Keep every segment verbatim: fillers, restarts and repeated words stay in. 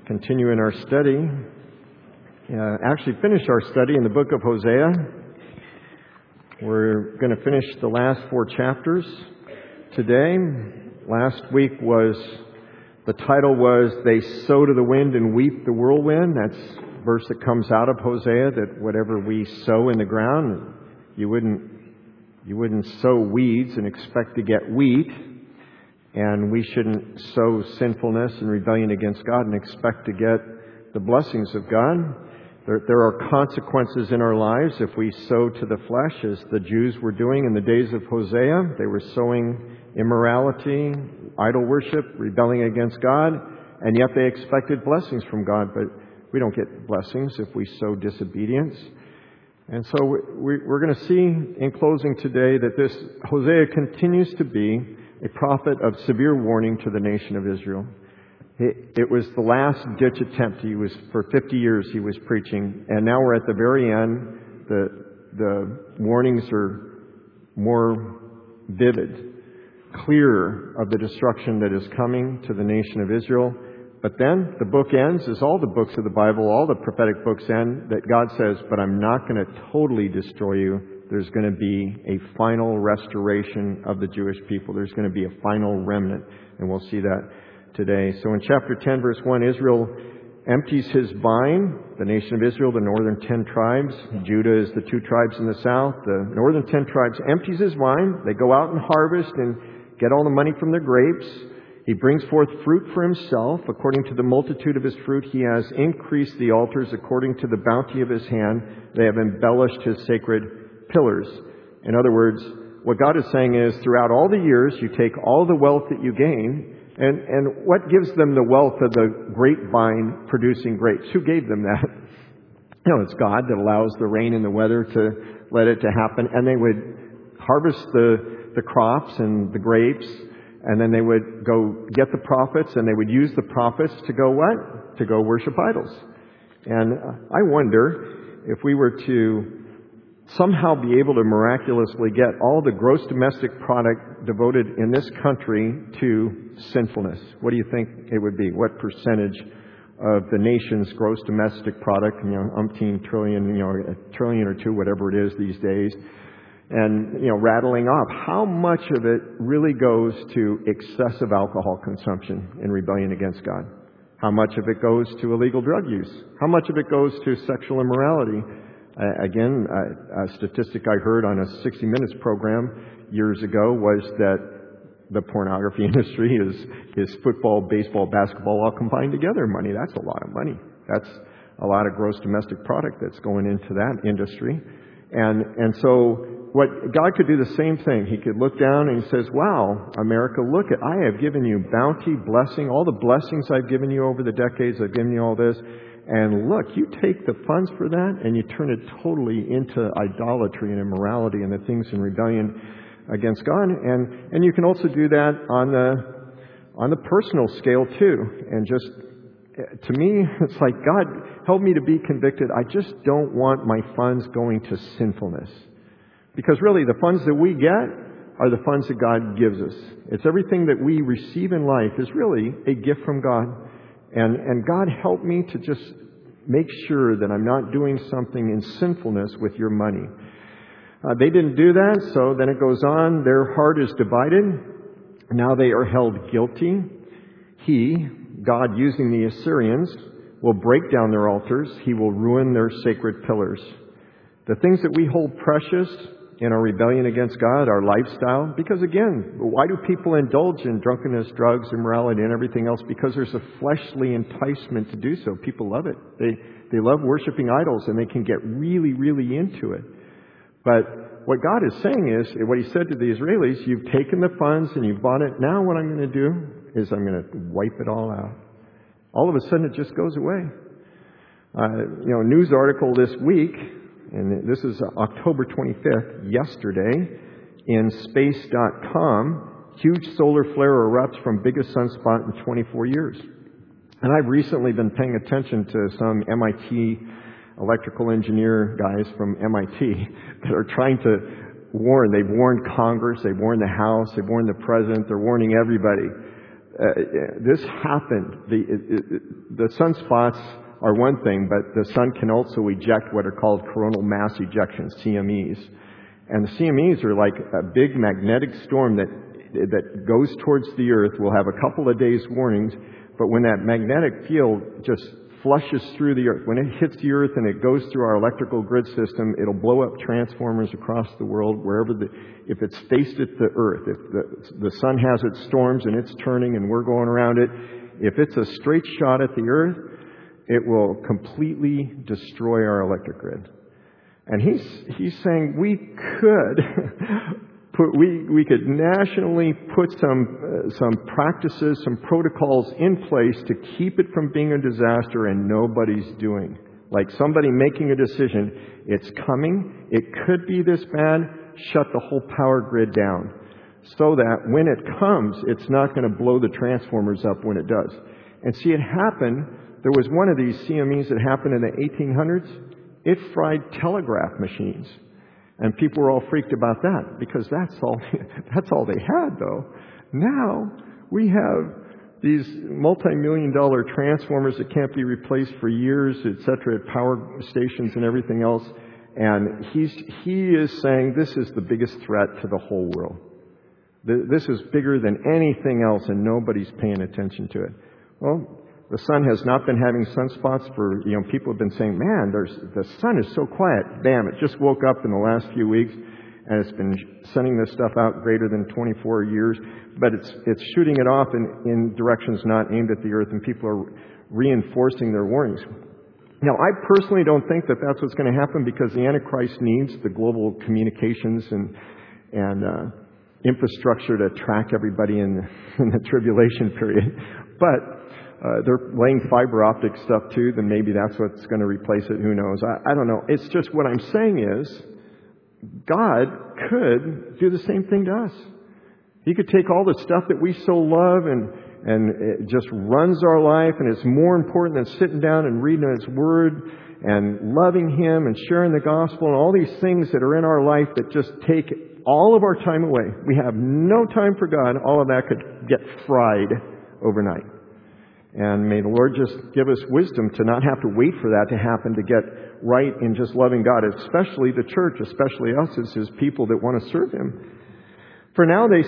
continue in our study. Uh, actually finish our study in the book of Hosea. We're going to finish the last four chapters today. Last week was, the title was, They Sow to the Wind and Weep the Whirlwind. That's a verse that comes out of Hosea, that whatever we sow in the ground, you wouldn't, you wouldn't sow weeds and expect to get wheat. And we shouldn't sow sinfulness and rebellion against God and expect to get the blessings of God. There, there are consequences in our lives if we sow to the flesh, as the Jews were doing in the days of Hosea. They were sowing immorality, idol worship, rebelling against God, and yet they expected blessings from God. But we don't get blessings if we sow disobedience. And so we, we're going to see in closing today that this Hosea continues to be a prophet of severe warning to the nation of Israel. It, it was the last ditch attempt. He was, for fifty years he was preaching, and now we're at the very end. The, the warnings are more vivid, clearer of the destruction that is coming to the nation of Israel. But then the book ends, as all the books of the Bible, all the prophetic books end, that God says, but I'm not going to totally destroy you. There's going to be a final restoration of the Jewish people. There's going to be a final remnant, and we'll see that today. So in chapter ten, verse one, Israel empties his vine. The nation of Israel, the northern ten tribes. Judah is the two tribes in the south. The northern ten tribes empties his vine. They go out and harvest and get all the money from their grapes. He brings forth fruit for himself. According to the multitude of his fruit, he has increased the altars. According to the bounty of his hand, they have embellished his sacred pillars. In other words, what God is saying is, throughout all the years, you take all the wealth that you gain, and, and what gives them the wealth of the grapevine producing grapes? Who gave them that? You know, it's God that allows the rain and the weather to let it to happen. And they would harvest the, the crops and the grapes, and then they would go get the profits, and they would use the profits to go what? To go worship idols. And I wonder if we were to somehow be able to miraculously get all the gross domestic product devoted in this country to sinfulness. What do you think it would be? What percentage of the nation's gross domestic product, you know, umpteen trillion, you know, a trillion or two, whatever it is these days, and, you know, rattling off, how much of it really goes to excessive alcohol consumption in rebellion against God? How much of it goes to illegal drug use? How much of it goes to sexual immorality? Uh, again, uh, a statistic I heard on a sixty minutes program years ago was that the pornography industry is, is football, baseball, basketball all combined together money. That's a lot of money. That's a lot of gross domestic product that's going into that industry. And, and so what God could do the same thing. He could look down and he says, wow, America, look at, I have given you bounty, blessing, all the blessings I've given you over the decades. I've given you all this. And look, you take the funds for that and you turn it totally into idolatry and immorality and the things in rebellion against God. And, and you can also do that on the, on the personal scale too. And just, to me, it's like, God, help me to be convicted. I just don't want my funds going to sinfulness. Because really, the funds that we get are the funds that God gives us. It's everything that we receive in life is really a gift from God. And, and God, help me to just make sure that I'm not doing something in sinfulness with your money. Uh, they didn't do that, so then it goes on. Their heart is divided. Now they are held guilty. He, God, using the Assyrians, will break down their altars. He will ruin their sacred pillars. The things that we hold precious in our rebellion against God, our lifestyle, because again, why do people indulge in drunkenness, drugs, immorality, and everything else? Because there's a fleshly enticement to do so. People love it. They they love worshiping idols, and they can get really, really into it. But what God is saying is, what He said to the Israelis, you've taken the funds and you've bought it. Now what I'm going to do is I'm going to wipe it all out. All of a sudden it just goes away. Uh, you know, a news article this week, and this is October twenty-fifth, yesterday, in space dot com, huge solar flare erupts from biggest sunspot in twenty-four years. And I've recently been paying attention to some M I T electrical engineer guys from M I T that are trying to warn. They've warned Congress, they've warned the House, they've warned the President, they're warning everybody. uh, this happened. The, it, it, the sunspots are one thing, but the sun can also eject what are called coronal mass ejections, C M Es. And the C M Es are like a big magnetic storm that that goes towards the earth. We'll have a couple of days warnings, but when that magnetic field just flushes through the earth, when it hits the earth and it goes through our electrical grid system, it'll blow up transformers across the world wherever the, if it's faced at the earth, if the, the sun has its storms and it's turning and we're going around it, if it's a straight shot at the earth, it will completely destroy our electric grid. And he's, he's saying we could put, we, we could nationally put some, uh, some practices, some protocols in place to keep it from being a disaster, and nobody's doing. Like somebody making a decision, it's coming, it could be this bad, shut the whole power grid down. So that when it comes, it's not going to blow the transformers up when it does. And see, it happened, there was one of these C M Es that happened in the eighteen hundreds. It fried telegraph machines. And people were all freaked about that because that's all, that's all they had, though. Now we have these multi-million dollar transformers that can't be replaced for years, et cetera, at power stations and everything else. And he's, he is saying this is the biggest threat to the whole world. This is bigger than anything else, and nobody's paying attention to it. Well, the sun has not been having sunspots for, you know, people have been saying, man, there's, the sun is so quiet. Bam, it just woke up in the last few weeks, and it's been sending this stuff out greater than twenty-four years, but it's, it's shooting it off in, in directions not aimed at the earth, and people are reinforcing their warnings. Now, I personally don't think that that's what's going to happen, because the Antichrist needs the global communications and, and, uh, infrastructure to track everybody in the, in the tribulation period. But Uh, they're laying fiber optic stuff too, then maybe that's what's going to replace it. Who knows? I, I don't know. It's just what I'm saying is God could do the same thing to us. He could take all the stuff that we so love and, and it just runs our life, and it's more important than sitting down and reading His Word and loving Him and sharing the gospel and all these things that are in our life that just take all of our time away. We have no time for God. All of that could get fried overnight. And may the Lord just give us wisdom to not have to wait for that to happen to get right in just loving God, especially the church, especially us as His people that want to serve Him. For now, they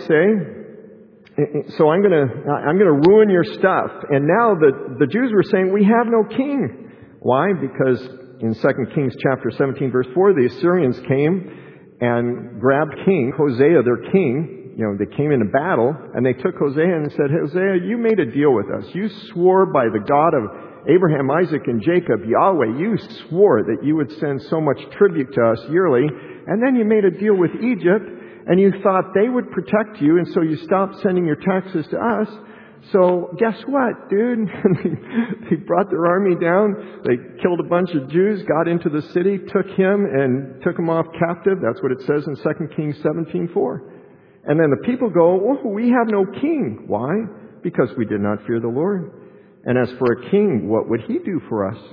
say, so I'm going to I'm going to ruin your stuff. And now the, the Jews were saying, we have no king. Why? Because in Second Kings chapter seventeen, verse four, the Assyrians came and grabbed King Hosea, their king. You know, they came into battle, and they took Hosea and said, Hosea, you made a deal with us. You swore by the God of Abraham, Isaac, and Jacob, Yahweh, you swore that you would send so much tribute to us yearly. And then you made a deal with Egypt, and you thought they would protect you, and so you stopped sending your taxes to us. So guess what, dude? They brought their army down. They killed a bunch of Jews, got into the city, took him, and took him off captive. That's what it says in Second Kings seventeen four. And then the people go, oh, we have no king. Why? Because we did not fear the Lord. And as for a king, what would he do for us?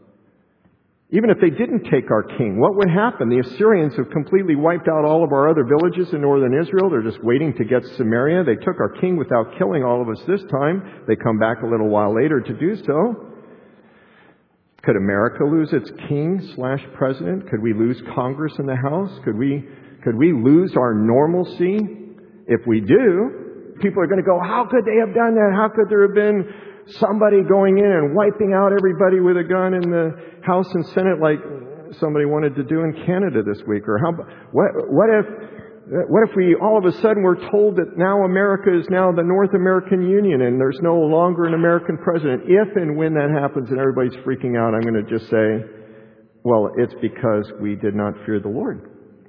Even if they didn't take our king, what would happen? The Assyrians have completely wiped out all of our other villages in northern Israel. They're just waiting to get Samaria. They took our king without killing all of us this time. They come back a little while later to do so. Could America lose its king slash president? Could we lose Congress in the House? Could we, could we lose our normalcy? If we do, people are going to go, how could they have done that? How could there have been somebody going in and wiping out everybody with a gun in the House and Senate like somebody wanted to do in Canada this week? Or how, what, what if, what if we all of a sudden were told that now America is now the North American Union and there's no longer an American president? If and when that happens and everybody's freaking out, I'm going to just say, well, it's because we did not fear the Lord.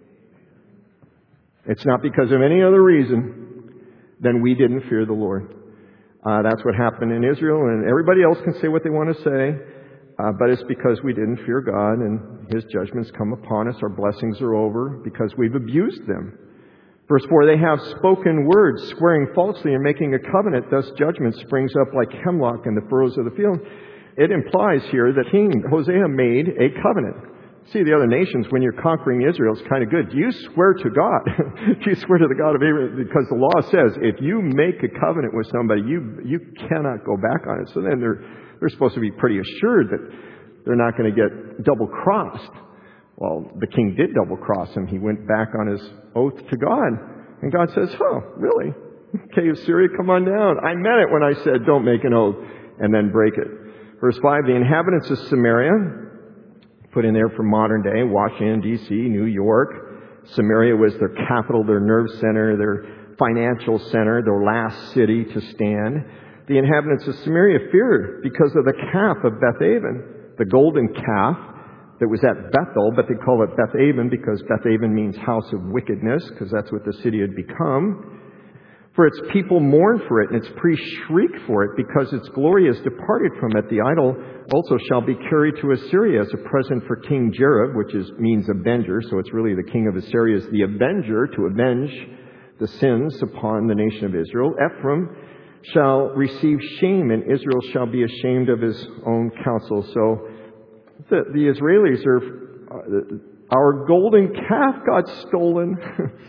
It's not because of any other reason than we didn't fear the Lord. Uh, that's what happened in Israel, and everybody else can say what they want to say, uh, but it's because we didn't fear God, and His judgments come upon us. Our blessings are over because we've abused them. Verse four, they have spoken words, swearing falsely and making a covenant, thus judgment springs up like hemlock in the furrows of the field. It implies here that King Hosea made a covenant. See, the other nations, when you're conquering Israel, it's kind of good. Do you swear to God? Do you swear to the God of Abraham? Because the law says if you make a covenant with somebody, you you cannot go back on it. So then they're they're supposed to be pretty assured that they're not going to get double-crossed. Well, the king did double-cross him. He went back on his oath to God. And God says, oh, really? Okay, Assyria, come on down. I meant it when I said don't make an oath and then break it. Verse five, the inhabitants of Samaria, put in there for modern day, Washington, D C, New York. Samaria was their capital, their nerve center, their financial center, their last city to stand. The inhabitants of Samaria feared because of the calf of Bethaven, the golden calf that was at Bethel, but they call it Bethaven because Bethaven means house of wickedness, because that's what the city had become. For its people mourn for it, and its priests shriek for it, because its glory is departed from it. The idol also shall be carried to Assyria as a present for King Jareb, which is means avenger, so it's really the king of Assyria is the avenger to avenge the sins upon the nation of Israel. Ephraim shall receive shame, and Israel shall be ashamed of his own counsel. So the, the Israelis are, uh, our golden calf got stolen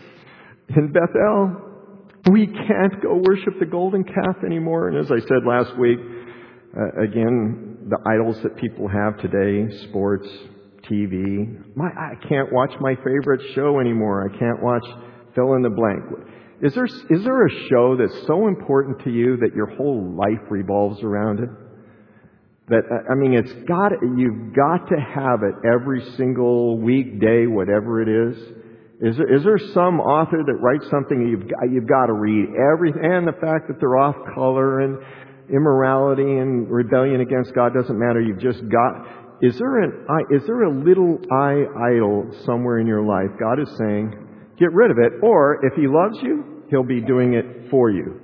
in Bethel. We can't go worship the golden calf anymore. And as I said last week, uh, again, the idols that people have today, sports, T V. My, I can't watch my favorite show anymore. I can't watch fill in the blank. Is there, is there a show that's so important to you that your whole life revolves around it? That, I mean, it's got, you've got to have it every single weekday, whatever it is. Is there, is there some author that writes something you've got, you've got to read every, and the fact that they're off color and immorality and rebellion against God doesn't matter. You've just got, is there an, is there a little I idol somewhere in your life? God is saying, get rid of it, or if He loves you, He'll be doing it for you.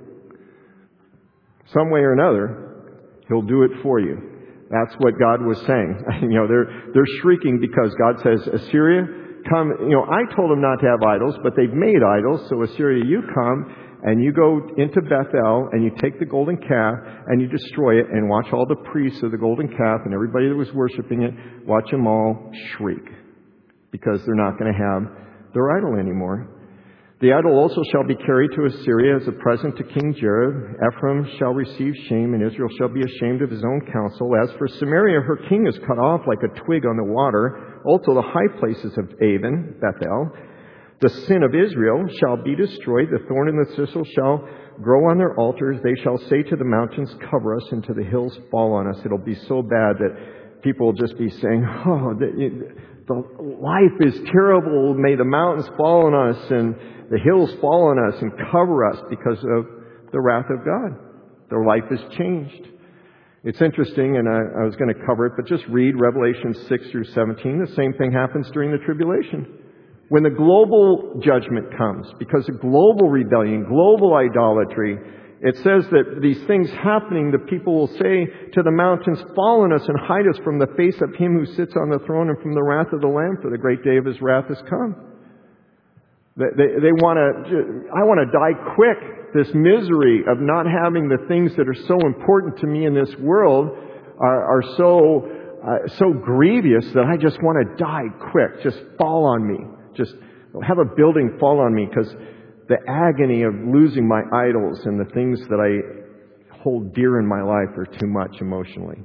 Some way or another, He'll do it for you. That's what God was saying. You know, they're, they're shrieking because God says, Assyria, come, you know, I told them not to have idols, but they've made idols. So Assyria, you come and you go into Bethel and you take the golden calf and you destroy it and watch all the priests of the golden calf and everybody that was worshiping it, watch them all shriek because they're not going to have their idol anymore. The idol also shall be carried to Assyria as a present to King Jareb. Ephraim shall receive shame, and Israel shall be ashamed of his own counsel. As for Samaria, her king is cut off like a twig on the water. Also the high places of Avon, Bethel. The sin of Israel shall be destroyed. The thorn and the thistle shall grow on their altars. They shall say to the mountains, cover us, and to the hills, fall on us. It'll be so bad that people will just be saying, oh, the, the life is terrible. May the mountains fall on us, and the hills fall on us and cover us because of the wrath of God. Their life is changed. It's interesting, and I, I was going to cover it, but just read Revelation six through seventeen. The same thing happens during the tribulation. When the global judgment comes, because of global rebellion, global idolatry, it says that these things happening, the people will say to the mountains, fall on us and hide us from the face of Him who sits on the throne and from the wrath of the Lamb, for the great day of His wrath has come. They, they, they want to, I want to die quick. This misery of not having the things that are so important to me in this world are, are so, uh, so grievous that I just want to die quick. Just fall on me. Just have a building fall on me, because the agony of losing my idols and the things that I hold dear in my life are too much emotionally.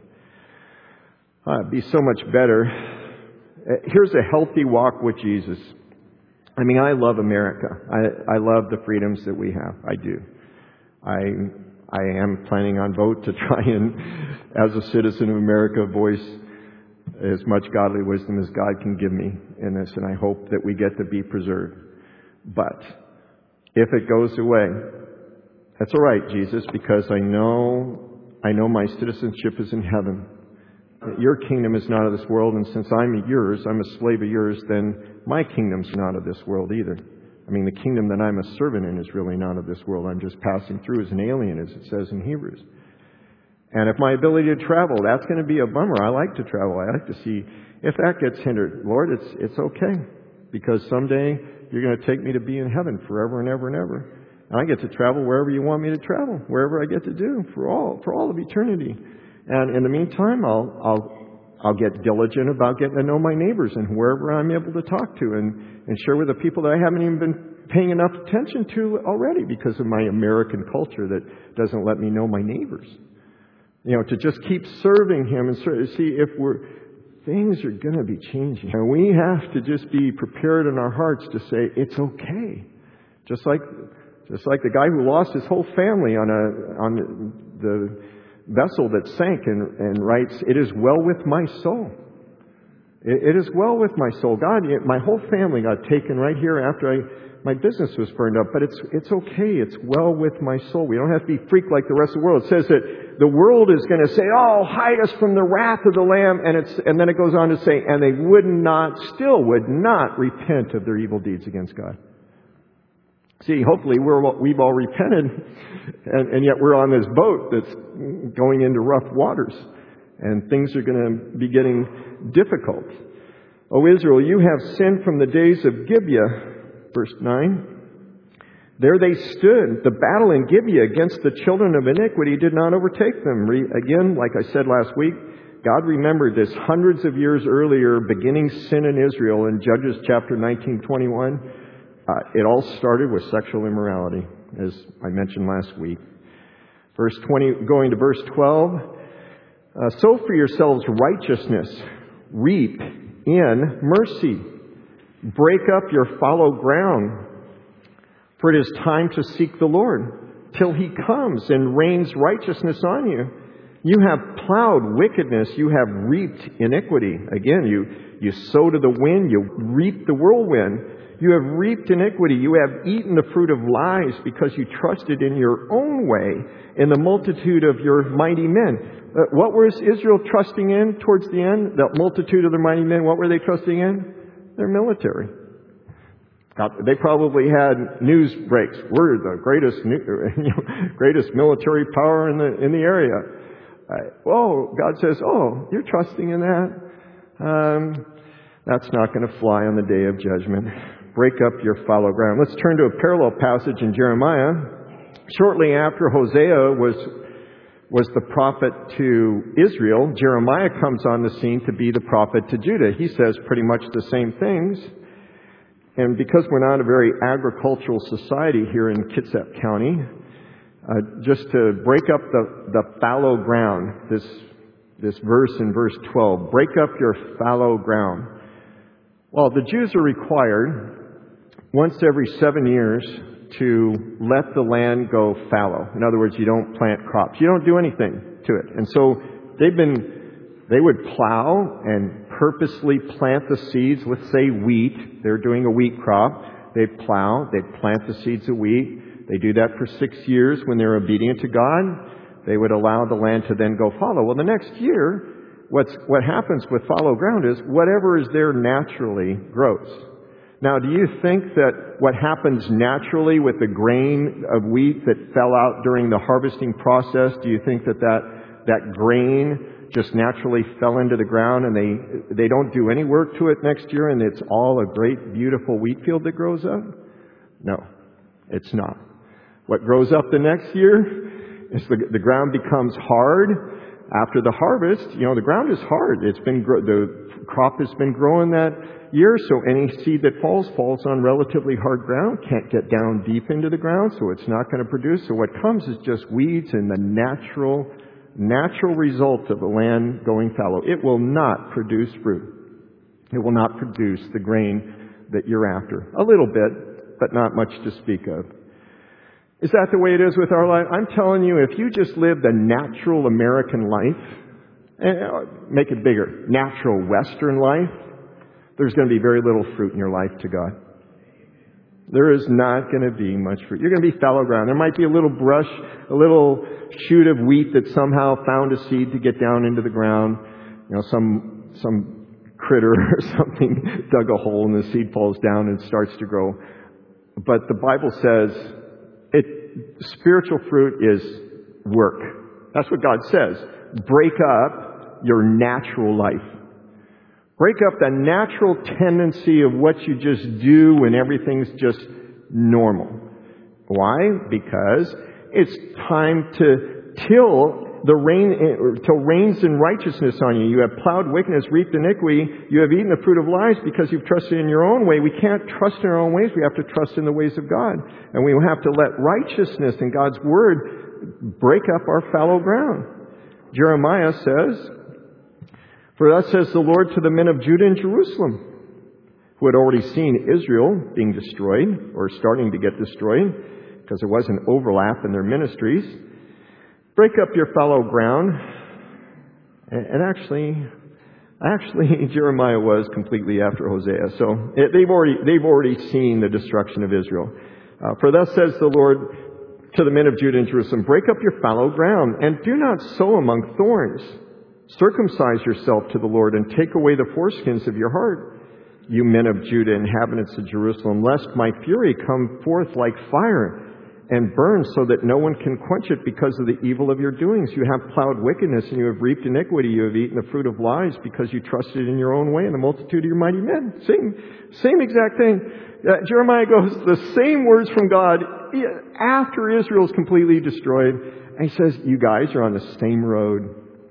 Uh, it'd be so much better. Uh, here's a healthy walk with Jesus. I mean, I love America. I, I love the freedoms that we have. I do. I I am planning on vote to try and, as a citizen of America, voice as much godly wisdom as God can give me in this, and I hope that we get to be preserved. But if it goes away, that's all right, Jesus, because I know I know my citizenship is in heaven. Your kingdom is not of this world, and since I'm yours, I'm a slave of yours, then my kingdom's not of this world either. I mean, the kingdom that I'm a servant in is really not of this world. I'm just passing through as an alien, as it says in Hebrews. And if my ability to travel, that's going to be a bummer. I like to travel. I like to see. If that gets hindered, Lord, it's it's okay, because someday you're going to take me to be in heaven forever and ever and ever. And I get to travel wherever you want me to travel, wherever I get to do for all for all of eternity. And in the meantime, I'll I'll I'll get diligent about getting to know my neighbors and whoever I'm able to talk to and, and share with the people that I haven't even been paying enough attention to already because of my American culture that doesn't let me know my neighbors. You know, to just keep serving Him and serve, see if we're, things are going to be changing. And we have to just be prepared in our hearts to say, it's okay. Just like, just like the guy who lost his whole family on a, on the vessel that sank and, and writes, it is well with my soul. It, it is well with my soul. God, it, my whole family got taken right here after I, my business was burned up, but it's, it's okay. It's well with my soul. We don't have to be freaked like the rest of the world. It says that the world is going to say, oh, hide us from the wrath of the Lamb. And it's, and then it goes on to say, and they would not, still would not repent of their evil deeds against God. See, hopefully we're, we've all repented, and, and yet we're on this boat that's going into rough waters, and things are going to be getting difficult. O Israel, you have sinned from the days of Gibeah, verse nine. There they stood. The battle in Gibeah against the children of iniquity did not overtake them. Re- again, like I said last week, God remembered this hundreds of years earlier, beginning sin in Israel in Judges chapter nineteen twenty-one. Uh, it all started with sexual immorality, as I mentioned last week. Verse twenty, going to verse twelve. Uh, sow for yourselves righteousness, reap in mercy. Break up your fallow ground, for it is time to seek the Lord, till He comes and rains righteousness on you. You have plowed wickedness, you have reaped iniquity. Again, you, you sow to the wind, you reap the whirlwind. You have reaped iniquity. You have eaten the fruit of lies because you trusted in your own way in the multitude of your mighty men. Uh, what was Israel trusting in towards the end? The multitude of their mighty men, what were they trusting in? Their military. They probably had news breaks. We're the greatest, you know, greatest military power in the in the area. Uh, oh, God says, oh, you're trusting in that? Um, that's not going to fly on the day of judgment. Break up your fallow ground. Let's turn to a parallel passage in Jeremiah. Shortly after Hosea was was the prophet to Israel, Jeremiah comes on the scene to be the prophet to Judah. He says pretty much the same things. And because we're not a very agricultural society here in Kitsap County, uh, just to break up the, the fallow ground, this, this verse in verse twelve, break up your fallow ground. Well, the Jews are required once every seven years to let the land go fallow. In other words, you don't plant crops. You don't do anything to it. And so they've been, they would plow and purposely plant the seeds. Let's say wheat. They're doing a wheat crop. They plow. They plant the seeds of wheat. They do that for six years. When they're obedient to God, they would allow the land to then go fallow. Well, the next year, what's, what happens with fallow ground is whatever is there naturally grows. Now, do you think that what happens naturally with the grain of wheat that fell out during the harvesting process, do you think that that, that grain just naturally fell into the ground and they, they don't do any work to it next year and it's all a great, beautiful wheat field that grows up? No, it's not. What grows up the next year is the, the ground becomes hard. After the harvest, you know, the ground is hard. It's been, the crop has been growing that year, so any seed that falls, falls on relatively hard ground, can't get down deep into the ground, so it's not going to produce. So what comes is just weeds and the natural, natural result of the land going fallow. It will not produce fruit. It will not produce the grain that you're after. A little bit, but not much to speak of. Is that the way it is with our life? I'm telling you, if you just live the natural American life, make it bigger, natural Western life, there's going to be very little fruit in your life to God. There is not going to be much fruit. You're going to be fallow ground. There might be a little brush, a little shoot of wheat that somehow found a seed to get down into the ground. You know, some some critter or something dug a hole and the seed falls down and starts to grow. But the Bible says, It, spiritual fruit is work. That's what God says. Break up your natural life. Break up the natural tendency of what you just do when everything's just normal. Why? Because it's time to till the rain, till rains in righteousness on you. You have plowed wickedness, reaped iniquity. You have eaten the fruit of lies because you've trusted in your own way. We can't trust in our own ways. We have to trust in the ways of God. And we have to let righteousness and God's word break up our fallow ground. Jeremiah says, "For thus says the Lord to the men of Judah and Jerusalem," who had already seen Israel being destroyed, or starting to get destroyed, because there was an overlap in their ministries. "Break up your fallow ground." And actually, actually, Jeremiah was completely after Hosea. So they've already, they've already seen the destruction of Israel. Uh, "For thus says the Lord to the men of Judah and Jerusalem, break up your fallow ground, and do not sow among thorns. Circumcise yourself to the Lord, and take away the foreskins of your heart, you men of Judah, inhabitants of Jerusalem, lest my fury come forth like fire, and burn so that no one can quench it because of the evil of your doings. You have plowed wickedness, and you have reaped iniquity. You have eaten the fruit of lies because you trusted in your own way and the multitude of your mighty men." Same, same exact thing. Uh, Jeremiah goes the same words from God after Israel is completely destroyed. And he says, you guys are on the same road.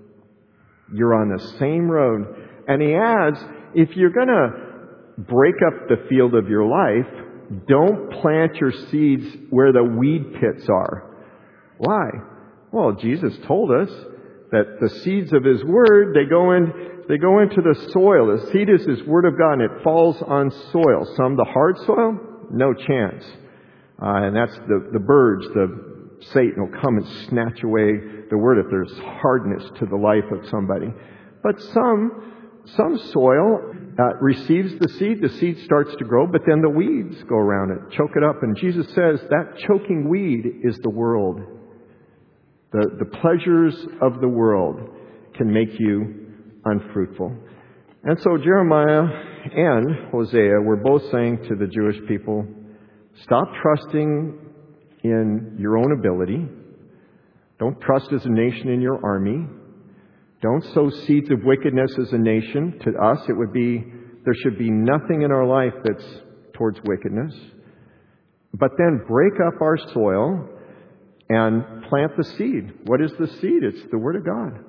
You're on the same road. And he adds, if you're going to break up the field of your life, don't plant your seeds where the weed pits are. Why? Well, Jesus told us that the seeds of His Word, they go in, they go into the soil. The seed is His Word of God, and it falls on soil. Some the hard soil, no chance. Uh, and that's the, the birds, the Satan will come and snatch away the Word if there's hardness to the life of somebody. But some, some soil Uh, receives the seed, the seed starts to grow, but then the weeds go around it, choke it up. And Jesus says that choking weed is the world. The, the pleasures of the world can make you unfruitful. And so Jeremiah and Hosea were both saying to the Jewish people, stop trusting in your own ability. Don't trust as a nation in your army. Don't sow seeds of wickedness as a nation. To us, it would be, there should be nothing in our life that's towards wickedness. But then break up our soil and plant the seed. What is the seed? It's the Word of God.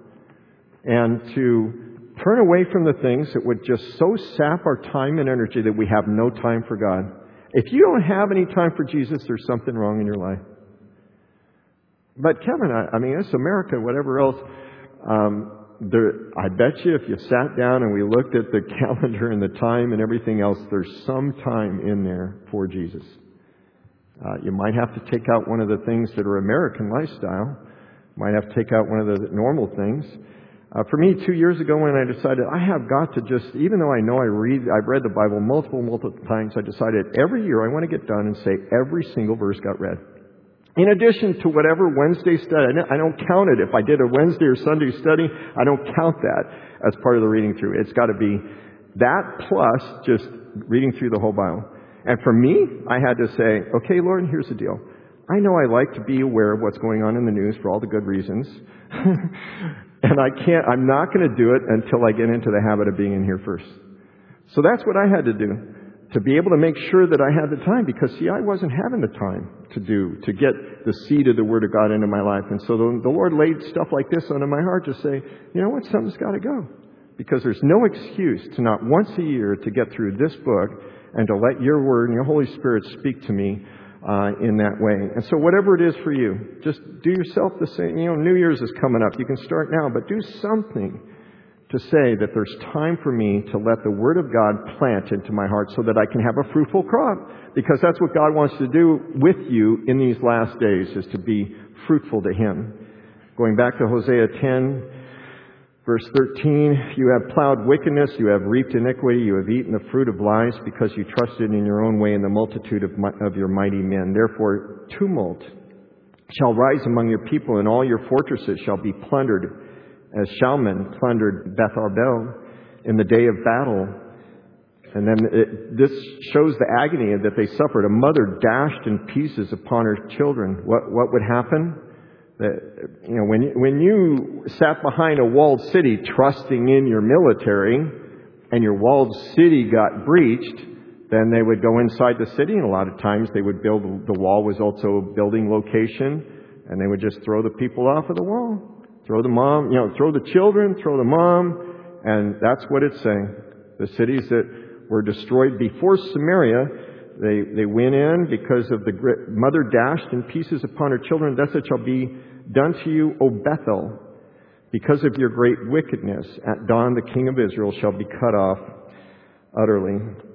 And to turn away from the things that would just so sap our time and energy that we have no time for God. If you don't have any time for Jesus, there's something wrong in your life. But Kevin, I, I mean, it's America, whatever else. Um, There, I bet you if you sat down and we looked at the calendar and the time and everything else, there's some time in there for Jesus. Uh, you might have to take out one of the things that are American lifestyle. Might have to take out one of the normal things. Uh, for me, two years ago when I decided I have got to just, even though I know I read, I've read the Bible multiple, multiple times, I decided every year I want to get done and say every single verse got read. In addition to whatever Wednesday study, I don't count it. If I did a Wednesday or Sunday study, I don't count that as part of the reading through. It's got to be that plus just reading through the whole Bible. And for me, I had to say, okay, Lord, here's the deal. I know I like to be aware of what's going on in the news for all the good reasons. And I can't, I'm not going to do it until I get into the habit of being in here first. So that's what I had to do. To be able to make sure that I had the time, because see, I wasn't having the time to do, to get the seed of the Word of God into my life. And so the, the Lord laid stuff like this onto my heart to say, you know what, something's got to go. Because there's no excuse to not once a year to get through this book and to let your Word and your Holy Spirit speak to me uh, in that way. And so whatever it is for you, just do yourself the same. You know, New Year's is coming up. You can start now, but do something to say that there's time for me to let the Word of God plant into my heart so that I can have a fruitful crop. Because that's what God wants to do with you in these last days, is to be fruitful to Him. Going back to Hosea ten, verse thirteen, you have plowed wickedness, you have reaped iniquity, you have eaten the fruit of lies because you trusted in your own way in the multitude of, my, of your mighty men. Therefore, tumult shall rise among your people, and all your fortresses shall be plundered, as Shalman plundered Beth Arbel in the day of battle. And then it, this shows the agony that they suffered. A mother dashed in pieces upon her children. What what would happen? That, you know, when you, when you sat behind a walled city trusting in your military, and your walled city got breached, then they would go inside the city, and a lot of times they would build. The wall was also a building location, and they would just throw the people off of the wall. Throw the mom, you know, throw the children, throw the mom. And that's what it's saying. The cities that were destroyed before Samaria, they, they went in because of the mother dashed in pieces upon her children. Thus it shall be done to you, O Bethel, because of your great wickedness. At dawn the king of Israel shall be cut off utterly.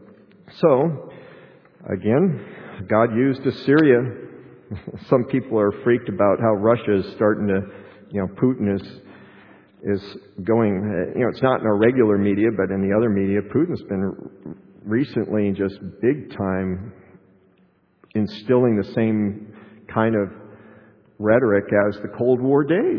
So, again, God used Assyria. Some people are freaked about how Russia is starting to, you know, Putin is is going, you know, it's not in our regular media, but in the other media, Putin's been recently just big time instilling the same kind of rhetoric as the Cold War days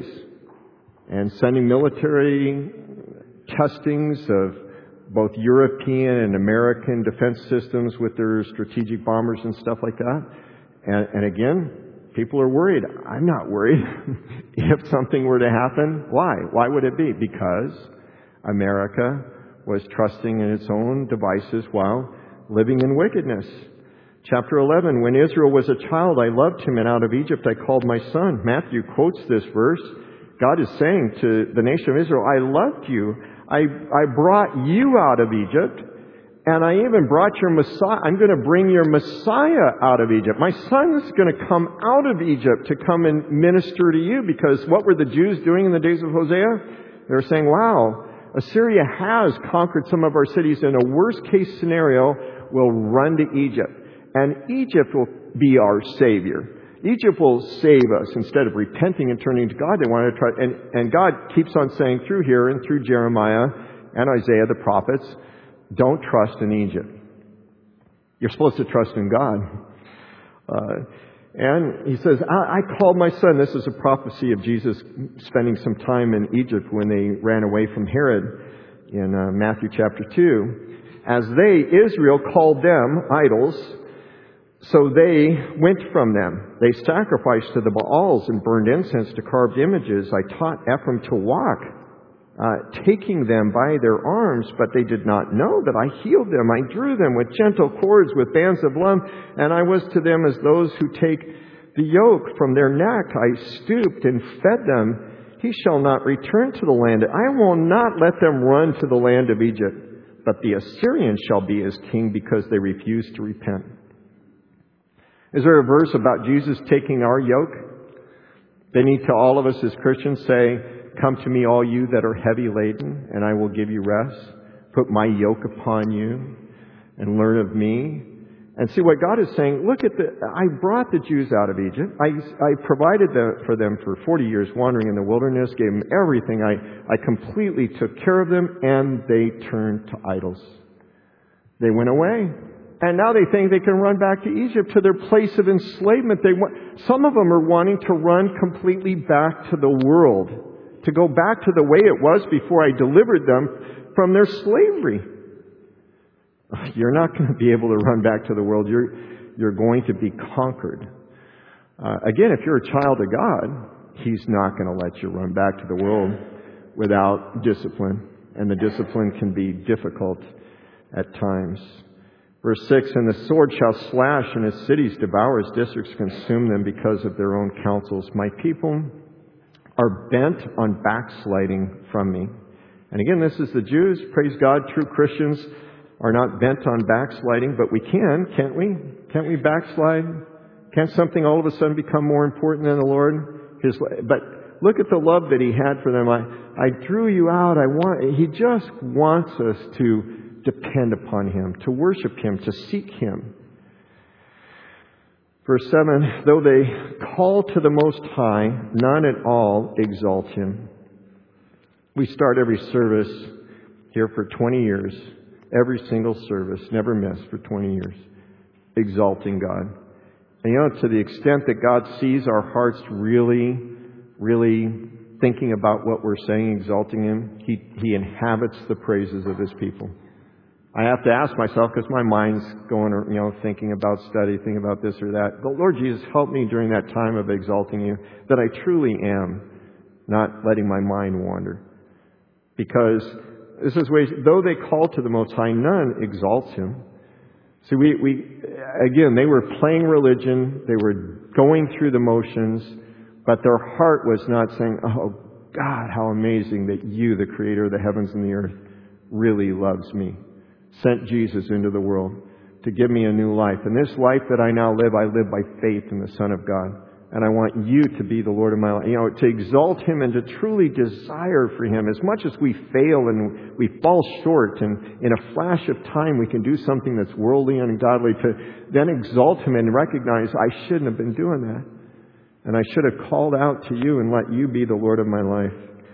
and sending military testings of both European and American defense systems with their strategic bombers and stuff like that. And, and again, people are worried. I'm not worried. If something were to happen, why? Why would it be? Because America was trusting in its own devices while living in wickedness. Chapter eleven, when Israel was a child, I loved him, and out of Egypt I called my son. Matthew quotes this verse. God is saying to the nation of Israel, I loved you. I, I brought you out of Egypt, and I even brought your Messiah. I'm going to bring your Messiah out of Egypt. My son is going to come out of Egypt to come and minister to you, because what were the Jews doing in the days of Hosea? They were saying, wow, Assyria has conquered some of our cities. In a worst case scenario, we'll run to Egypt. And Egypt will be our Savior. Egypt will save us. Instead of repenting and turning to God, they want to try. And, and God keeps on saying through here and through Jeremiah and Isaiah, the prophets, don't trust in Egypt. You're supposed to trust in God. Uh, and he says, I, I called my son. This is a prophecy of Jesus spending some time in Egypt when they ran away from Herod in uh, Matthew chapter two. As they, Israel, called them idols, so they went from them. They sacrificed to the Baals and burned incense to carved images. I taught Ephraim to walk, uh, taking them by their arms, but they did not know that I healed them. I drew them with gentle cords, with bands of love, and I was to them as those who take the yoke from their neck. I stooped and fed them. He shall not return to the land. I will not let them run to the land of Egypt, but the Assyrian shall be his king, because they refuse to repent. Is there a verse about Jesus taking our yoke? They need to all of us as Christians say, come to me all you that are heavy laden, and I will give you rest. Put my yoke upon you and learn of me. And see what God is saying, look at the, I brought the Jews out of Egypt. I, I provided the, for them for forty years wandering in the wilderness, gave them everything. I, I completely took care of them, and they turned to idols. They went away. And now they think they can run back to Egypt, to their place of enslavement. They want, some of them are wanting to run completely back to the world, to go back to the way it was before I delivered them from their slavery. You're not going to be able to run back to the world. You're, you're going to be conquered. Uh, again, if you're a child of God, He's not going to let you run back to the world without discipline. And the discipline can be difficult at times. Verse six, and the sword shall slash, and his cities devour, his districts consume them because of their own counsels. My people are bent on backsliding from me. And again, this is the Jews. Praise God, true Christians are not bent on backsliding, but we can, can't we? Can't we backslide? Can't something all of a sudden become more important than the Lord? His, but look at the love that He had for them. I, I drew you out. I want. He just wants us to depend upon Him, to worship Him, to seek Him. Verse seven, though they call to the Most High, none at all exalt Him. We start every service here for twenty years, every single service, never missed for twenty years, exalting God. And you know, to the extent that God sees our hearts really, really thinking about what we're saying, exalting Him, He, He inhabits the praises of His people. I have to ask myself, because my mind's going, you know, thinking about study, thinking about this or that. But Lord Jesus, help me during that time of exalting You, that I truly am not letting my mind wander. Because this is ways, though they call to the Most High, none exalts Him. See, we, we, again, they were playing religion, they were going through the motions, but their heart was not saying, oh God, how amazing that you, the creator of the heavens and the earth, really loves me. Sent Jesus into the world to give me a new life. And this life that I now live, I live by faith in the Son of God. And I want you to be the Lord of my life. You know, to exalt Him and to truly desire for Him. As much as we fail and we fall short, and in a flash of time we can do something that's worldly and ungodly, to then exalt Him and recognize I shouldn't have been doing that. And I should have called out to you and let you be the Lord of my life.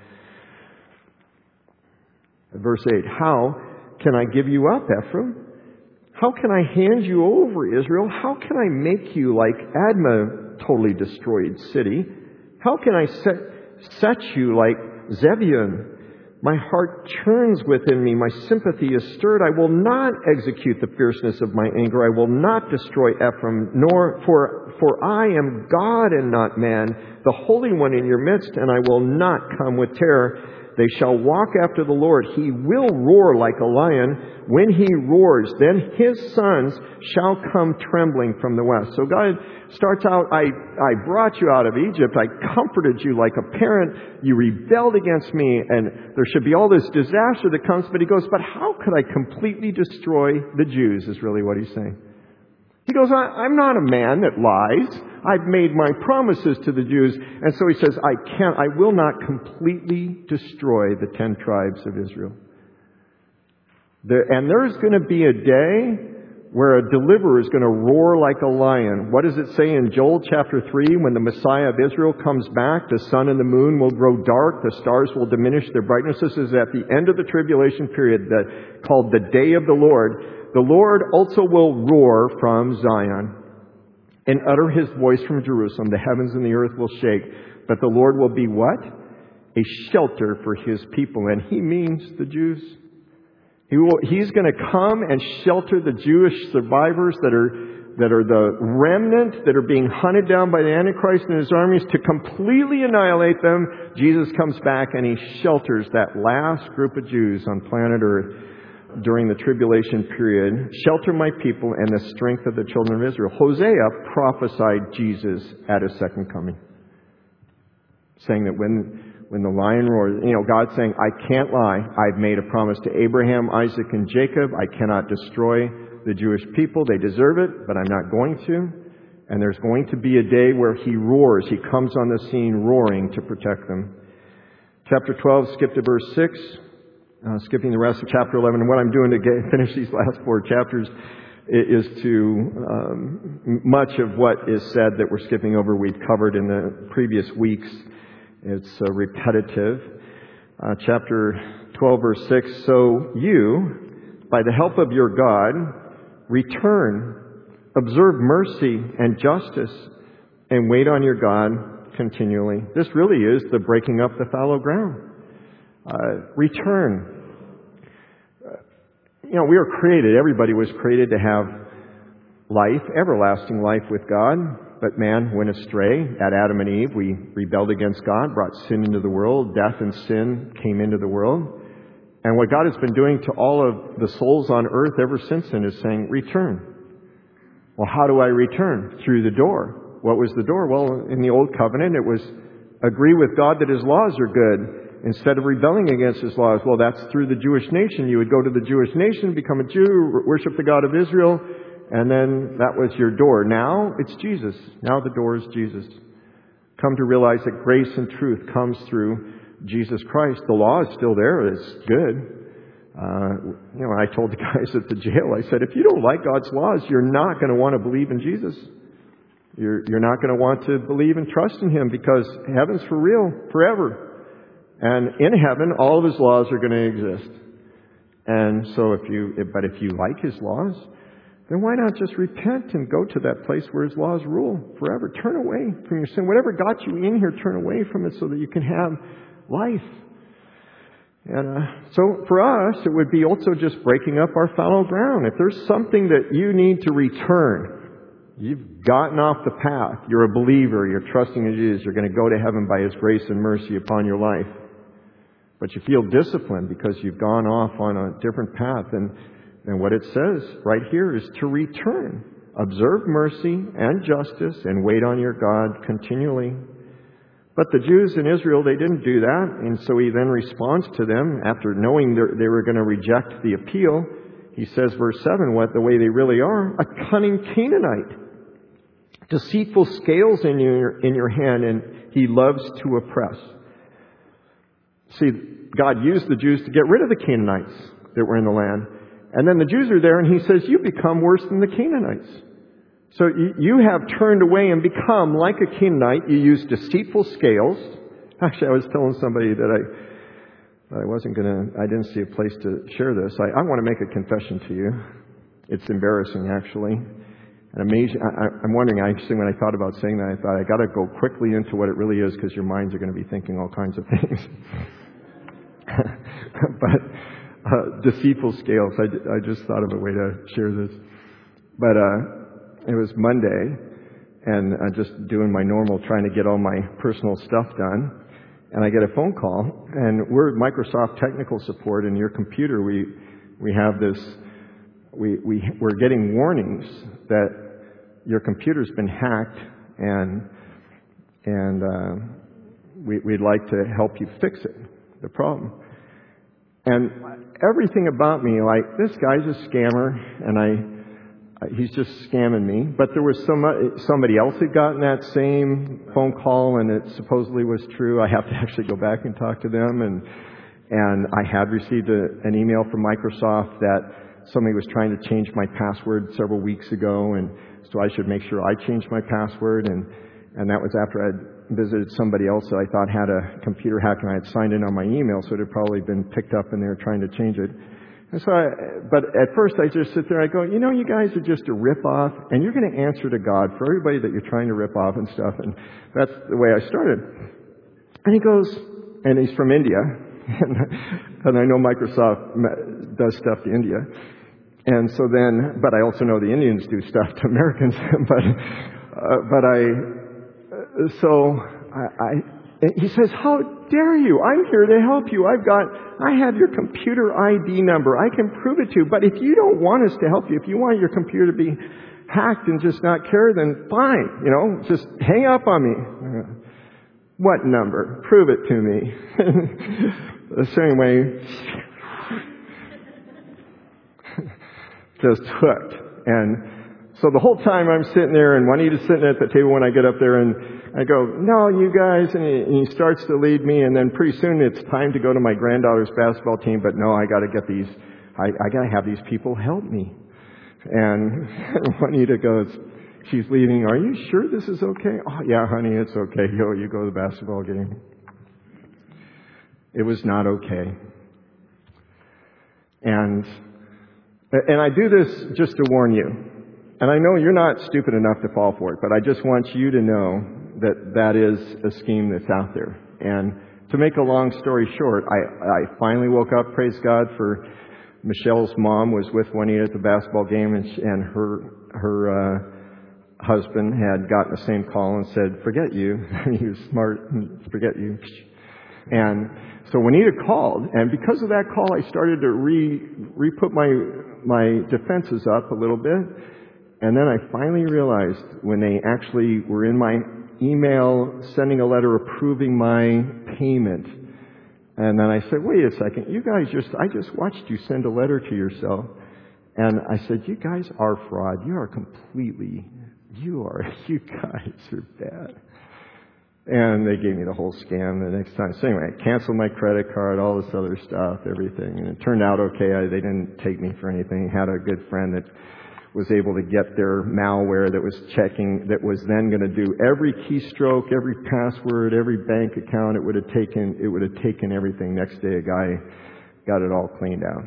Verse eight, how can I give you up, Ephraim? How can I hand you over, Israel? How can I make you like Admah, totally destroyed city? How can I set, set you like Zebulun? My heart churns within me. My sympathy is stirred. I will not execute the fierceness of my anger. I will not destroy Ephraim, nor for, for I am God and not man, the Holy One in your midst, and I will not come with terror. They shall walk after the Lord. He will roar like a lion. When He roars, then His sons shall come trembling from the west. So God starts out, I, I brought you out of Egypt. I comforted you like a parent. You rebelled against me, and there should be all this disaster that comes. But He goes, but how could I completely destroy the Jews, is really what He's saying. He goes, I, I'm not a man that lies. I've made my promises to the Jews. And so He says, I can't, I will not completely destroy the ten tribes of Israel. There, and there's going to be a day where a deliverer is going to roar like a lion. What does it say in Joel chapter three? When the Messiah of Israel comes back, the sun and the moon will grow dark, the stars will diminish their brightness. This is at the end of the tribulation period, that, called the day of the Lord. The Lord also will roar from Zion and utter His voice from Jerusalem. The heavens and the earth will shake. But the Lord will be what? A shelter for His people. And He means the Jews. He will, he's going to come and shelter the Jewish survivors that are, that are the remnant that are being hunted down by the Antichrist and his armies, to completely annihilate them. Jesus comes back and He shelters that last group of Jews on planet Earth during the tribulation period. Shelter my people and the strength of the children of Israel. Hosea prophesied Jesus at His second coming, saying that when when the lion roars, you know, God's saying, I can't lie. I've made a promise to Abraham, Isaac, and Jacob. I cannot destroy the Jewish people. They deserve it, but I'm not going to. And there's going to be a day where He roars. He comes on the scene roaring to protect them. Chapter twelve, skip to verse six. Uh, skipping the rest of chapter eleven. And what I'm doing to get, finish these last four chapters is to, um, much of what is said that we're skipping over, we've covered in the previous weeks. It's uh, repetitive. Uh, chapter twelve, verse six. So you, by the help of your God, return, observe mercy and justice, and wait on your God continually. This really is the breaking up the fallow ground. Uh, return. Uh, you know, we were created, everybody was created to have life, everlasting life with God. But man went astray. At Adam and Eve, we rebelled against God, brought sin into the world. Death and sin came into the world. And what God has been doing to all of the souls on earth ever since then is saying, return. Well, how do I return? Through the door. What was the door? Well, in the Old Covenant, it was agree with God that His laws are good instead of rebelling against His laws. Well, that's through the Jewish nation. You would go to the Jewish nation, become a Jew, worship the God of Israel, and then that was your door. Now it's Jesus. Now the door is Jesus. Come to realize that grace and truth comes through Jesus Christ. The law is still there. It's good. Uh, you know, I told the guys at the jail, I said, if you don't like God's laws, you're not going to want to believe in Jesus. You're, you're not going to want to believe and trust in Him, because heaven's for real, forever. And in heaven, all of His laws are going to exist. And so if you, but if you like His laws, then why not just repent and go to that place where His laws rule forever? Turn away from your sin. Whatever got you in here, turn away from it so that you can have life. And uh, so for us, it would be also just breaking up our fallow ground. If there's something that you need to return, you've gotten off the path, you're a believer, you're trusting in Jesus, you're going to go to heaven by His grace and mercy upon your life. But you feel disciplined because you've gone off on a different path, and And what it says right here is to return. Observe mercy and justice and wait on your God continually. But the Jews in Israel, they didn't do that. And so he then responds to them after knowing they were going to reject the appeal. He says, verse seven, what the way they really are, a cunning Canaanite. Deceitful scales in your, in your hand, and he loves to oppress. See, God used the Jews to get rid of the Canaanites that were in the land. And then the Jews are there, and he says, you become worse than the Canaanites. So you, you have turned away and become like a Canaanite. You use deceitful scales. Actually, I was telling somebody that I I wasn't going to, I didn't see a place to share this. I, I want to make a confession to you. It's embarrassing, actually. And amazing. I, I'm wondering, actually, when I thought about saying that, I thought I got to go quickly into what it really is because your minds are going to be thinking all kinds of things. But uh, deceitful scales, I, I just thought of a way to share this. But uh, it was Monday, and I'm just doing my normal, trying to get all my personal stuff done. And I get a phone call, and we're Microsoft technical support, and your computer, we we have this, we, we, we're getting warnings that your computer's been hacked, and and uh, we, we'd like to help you fix it, the problem. And everything about me, like, this guy's a scammer, and I, he's just scamming me. But there was some, somebody else had gotten that same phone call, and it supposedly was true. I have to actually go back and talk to them. And and I had received a, an email from Microsoft that somebody was trying to change my password several weeks ago, and so I should make sure I changed my password. And, and that was after I'd visited somebody else that I thought had a computer hack, and I had signed in on my email, so it had probably been picked up, and they were trying to change it. And so I, but at first I just sit there, I go, you know, you guys are just a rip-off, and you're going to answer to God for everybody that you're trying to rip off and stuff. And that's the way I started. And he goes, and he's from India, and I know Microsoft does stuff to India. And so then, but I also know the Indians do stuff to Americans. but, uh, but I, so I, I he says, how dare you? I'm here to help you. I've got, I have your computer I D number. I can prove it to you. But if you don't want us to help you, if you want your computer to be hacked and just not care, then fine. You know, just hang up on me. What number? Prove it to me. The same way, just hooked. And so the whole time I'm sitting there, and Juanita's sitting at the table when I get up there, and I go, no, you guys, and he, and he starts to lead me, and then pretty soon it's time to go to my granddaughter's basketball team, but no, I got to get these, I, I got to have these people help me. And Juanita goes, she's leaving, are you sure this is okay? Oh, yeah, honey, it's okay. Yo, you go to the basketball game. It was not okay. And, and I do this just to warn you. And I know you're not stupid enough to fall for it, but I just want you to know that that is a scheme that's out there. And to make a long story short, I, I finally woke up, praise God, for Michelle's mom was with Juanita at the basketball game, and, she, and her her uh, husband had gotten the same call and said, forget you. He was smart, forget you. And so Juanita called, and because of that call, I started to re re-put my my defenses up a little bit. And then I finally realized when they actually were in my email sending a letter approving my payment. And then I said, wait a second, you guys just, I just watched you send a letter to yourself. And I said, you guys are fraud. You are completely, you are, you guys are bad. And they gave me the whole scam the next time. So anyway, I canceled my credit card, all this other stuff, everything. And it turned out okay. I, they didn't take me for anything. I had a good friend that was able to get their malware that was checking, that was then going to do every keystroke, every password, every bank account. It would have taken, it would have taken everything. Next day, a guy got it all cleaned out.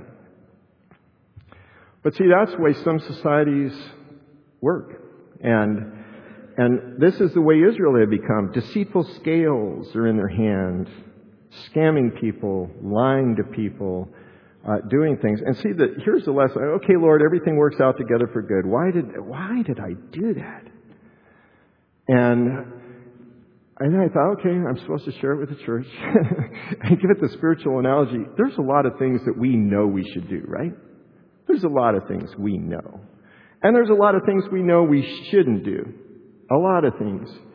But see, that's the way some societies work. And, and this is the way Israel had become. Deceitful scales are in their hand, scamming people, lying to people, Uh, doing things. And see, that here's the lesson. Okay, Lord, everything works out together for good. Why did why did I do that? And, and then I thought, okay, I'm supposed to share it with the church. And give it the spiritual analogy. There's a lot of things that we know we should do, right? There's a lot of things we know. And there's a lot of things we know we shouldn't do. A lot of things.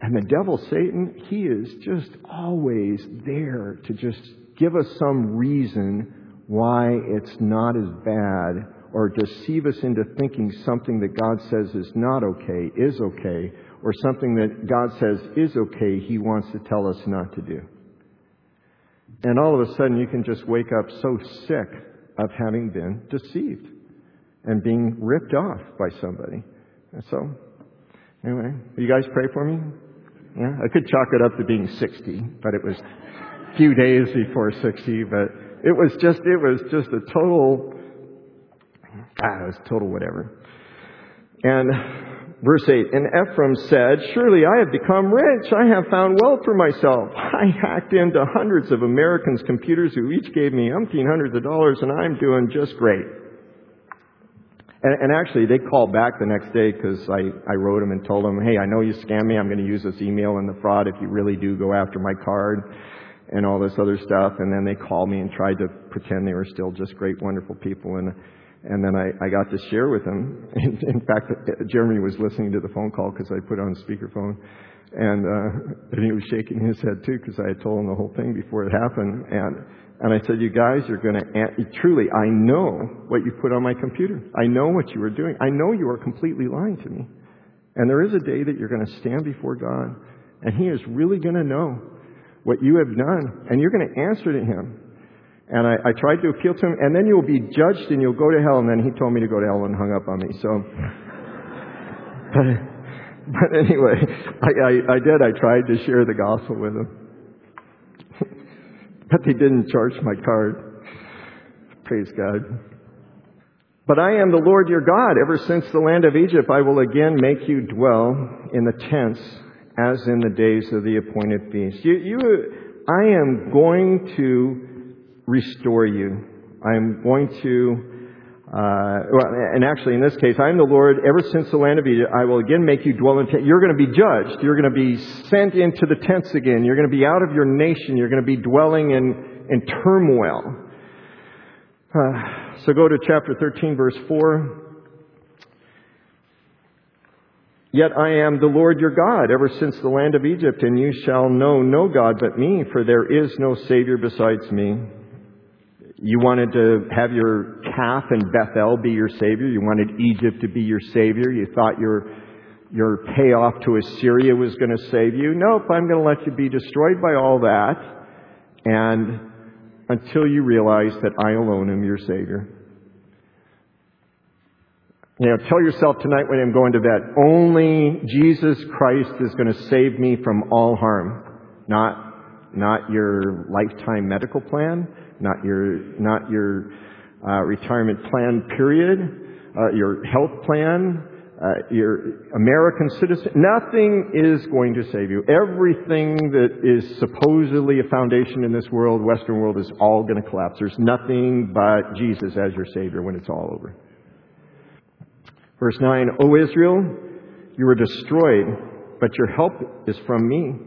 And the devil, Satan, he is just always there to just give us some reason why it's not as bad, or deceive us into thinking something that God says is not okay, is okay, or something that God says is okay, he wants to tell us not to do. And all of a sudden you can just wake up so sick of having been deceived and being ripped off by somebody. And so, anyway, will you guys pray for me? Yeah, I could chalk it up to being sixty, but it was a few days before sixty, but it was just, it was just a total, ah, it was total whatever. And verse eight, and Ephraim said, surely I have become rich. I have found wealth for myself. I hacked into hundreds of Americans' computers who each gave me umpteen hundreds of dollars, and I'm doing just great. And, and actually, they called back the next day because I, I wrote them and told them, hey, I know you scammed me. I'm going to use this email in the fraud if you really do go after my card and all this other stuff. And then they called me and tried to pretend they were still just great, wonderful people. And And then I, I got to share with him. In, in fact, Jeremy was listening to the phone call because I put it on speakerphone. And, uh, and he was shaking his head too because I had told him the whole thing before it happened. And, and I said, you guys are going to, truly, I know what you put on my computer. I know what you were doing. I know you are completely lying to me. And there is a day that you're going to stand before God. And he is really going to know what you have done. And you're going to answer to him. And I, I tried to appeal to him, and then you'll be judged and you'll go to hell. And then he told me to go to hell and hung up on me. So, but, but anyway, I, I, I did. I tried to share the gospel with him. But they didn't charge my card. Praise God. But I am the Lord your God. Ever since the land of Egypt, I will again make you dwell in the tents as in the days of the appointed feast. You, you, I am going to restore you. I am going to, uh, well, and actually in this case, I am the Lord. Ever since the land of Egypt, I will again make you dwell in tents. You're going to be judged. You're going to be sent into the tents again. You're going to be out of your nation. You're going to be dwelling in, in turmoil. Uh, so go to chapter thirteen, verse four. Yet I am the Lord your God, ever since the land of Egypt, and you shall know no God but me, for there is no Savior besides me. You wanted to have your calf in Bethel be your Savior. You wanted Egypt to be your Savior. You thought your, your payoff to Assyria was going to save you. Nope, I'm going to let you be destroyed by all that. And until you realize that I alone am your Savior. You know, tell yourself tonight when I'm going to bed, only Jesus Christ is going to save me from all harm. Not, not your lifetime medical plan. Not your, not your uh, retirement plan, period. Uh, your health plan, uh, your American citizen. Nothing is going to save you. Everything that is supposedly a foundation in this world, Western world, is all going to collapse. There's nothing but Jesus as your Savior when it's all over. Verse nine, O Israel, you were destroyed, but your help is from me.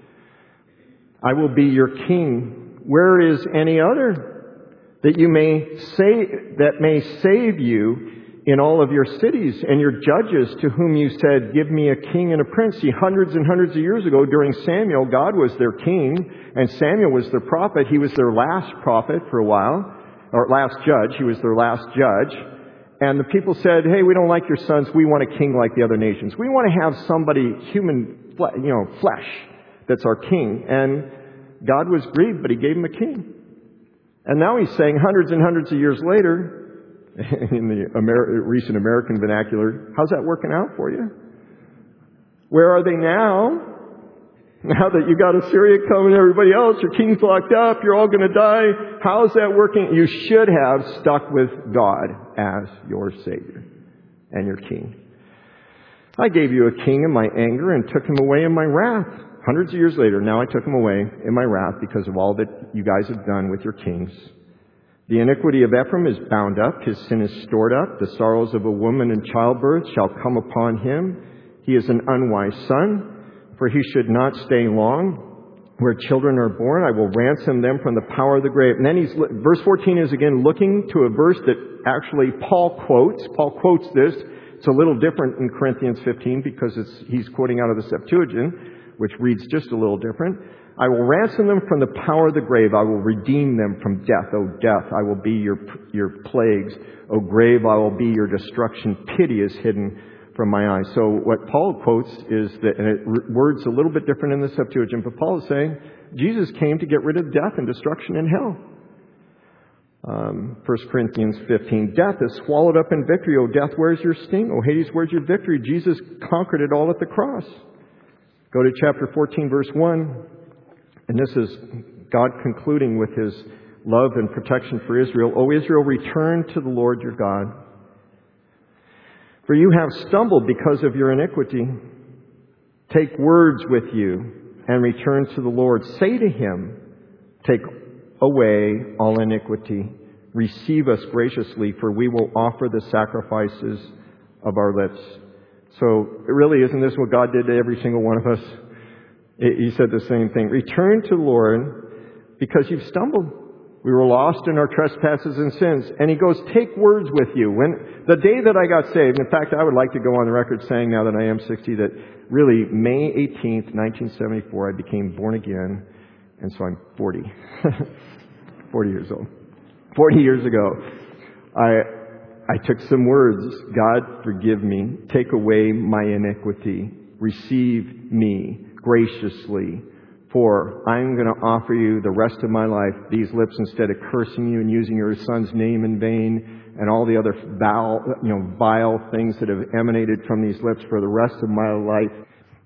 I will be your king. Where is any other that you may say that may save you in all of your cities and your judges to whom you said, give me a king and a prince? See, hundreds and hundreds of years ago during Samuel, God was their king and Samuel was their prophet. He was their last prophet for a while, or last judge. He was their last judge. And the people said, hey, we don't like your sons. We want a king like the other nations. We want to have somebody, human, you know, flesh, that's our king. And God was grieved, but he gave him a king. And now he's saying hundreds and hundreds of years later, in the Amer- recent American vernacular, how's that working out for you? Where are they now? Now that you got Assyria coming, everybody else, your king's locked up, you're all going to die. How's that working? You should have stuck with God as your Savior and your king. I gave you a king in my anger and took him away in my wrath. Hundreds of years later, now I took him away in my wrath because of all that you guys have done with your kings. The iniquity of Ephraim is bound up. His sin is stored up. The sorrows of a woman in childbirth shall come upon him. He is an unwise son, for he should not stay long. Where children are born, I will ransom them from the power of the grave. And then he's, verse fourteen is again looking to a verse that actually Paul quotes. Paul quotes this. It's a little different in Corinthians fifteen because it's, he's quoting out of the Septuagint. which reads just a little different. I will ransom them from the power of the grave. I will redeem them from death. O death, I will be your, your plagues. O grave, I will be your destruction. Pity is hidden from my eyes. So what Paul quotes is that, and it words a little bit different in the Septuagint, but Paul is saying Jesus came to get rid of death and destruction and hell. Um, First Corinthians fifteen, death is swallowed up in victory. O death, where's your sting? O Hades, where's your victory? Jesus conquered it all at the cross. Go to chapter fourteen, verse one. And this is God concluding with His love and protection for Israel. O Israel, return to the Lord your God. For you have stumbled because of your iniquity. Take words with you and return to the Lord. Say to Him, take away all iniquity. Receive us graciously, for we will offer the sacrifices of our lips. So, really, isn't this what God did to every single one of us? He said the same thing. Return to the Lord because you've stumbled. We were lost in our trespasses and sins. And He goes, take words with you. When the day that I got saved, in fact, I would like to go on the record saying now that I am sixty that really May eighteenth, nineteen seventy-four, I became born again. And so I'm forty. forty years old. forty years ago, I I took some words. God, forgive me. Take away my iniquity. Receive me graciously. For I'm going to offer you the rest of my life these lips instead of cursing you and using your Son's name in vain and all the other vile, you know, vile things that have emanated from these lips for the rest of my life.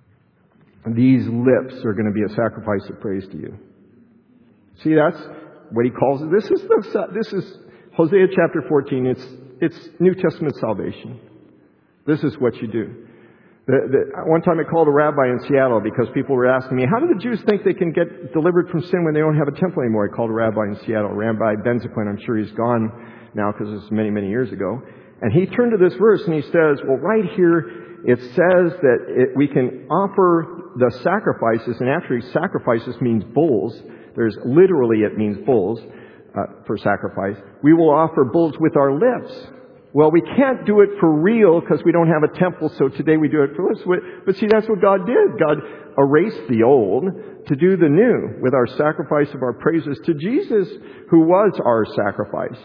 These lips are going to be a sacrifice of praise to you. See, that's what He calls it. This is the, this is Hosea chapter fourteen. It's it's New Testament salvation. This is what you do. The, the, one time I called a rabbi in Seattle because people were asking me, how do the Jews think they can get delivered from sin when they don't have a temple anymore? I called a rabbi in Seattle, Rabbi Benzaquin. I'm sure he's gone now because it's many, many years ago. And he turned to this verse and he says, well, right here it says that it, we can offer the sacrifices, and actually sacrifices means bulls. There's literally it means bulls uh, for sacrifice. We will offer bulls with our lips. Well, we can't do it for real because we don't have a temple, so today we do it for lips. But see, that's what God did. God erased the old to do the new with our sacrifice of our praises to Jesus, who was our sacrifice.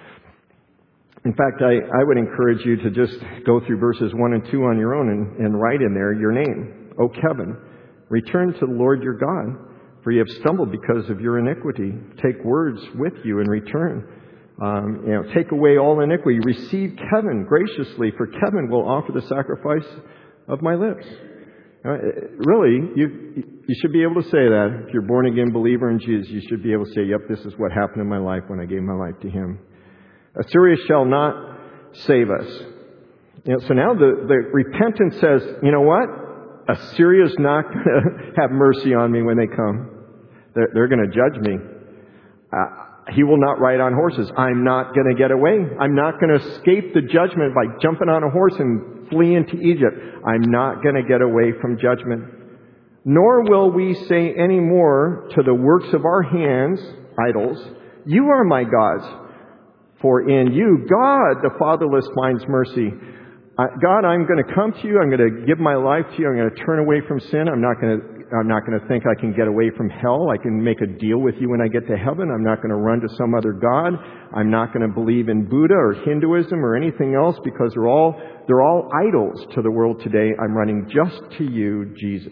In fact, I, I would encourage you to just go through verses one and two on your own and, and write in there your name. O Kevin, return to the Lord your God, for you have stumbled because of your iniquity. Take words with you and return. Um, you know, take away all iniquity. Receive Kevin graciously, for Kevin will offer the sacrifice of my lips. Uh, really, you you should be able to say that. If you're a born-again believer in Jesus, you should be able to say, yep, this is what happened in my life when I gave my life to Him. Assyria shall not save us. You know, so now the, the repentance says, you know what? Assyria's not going to have mercy on me when they come. They're, they're going to judge me. Uh, He will not ride on horses. I'm not going to get away. I'm not going to escape the judgment by jumping on a horse and fleeing to Egypt. I'm not going to get away from judgment. Nor will we say any more to the works of our hands, idols, you are my gods. For in you, God, the fatherless, finds mercy. Uh, God, I'm going to come to you. I'm going to give my life to you. I'm going to turn away from sin. I'm not going to I'm not going to think I can get away from hell. I can make a deal with you when I get to heaven. I'm not going to run to some other God. I'm not going to believe in Buddha or Hinduism or anything else because they're all, they're all idols to the world today. I'm running just to you, Jesus.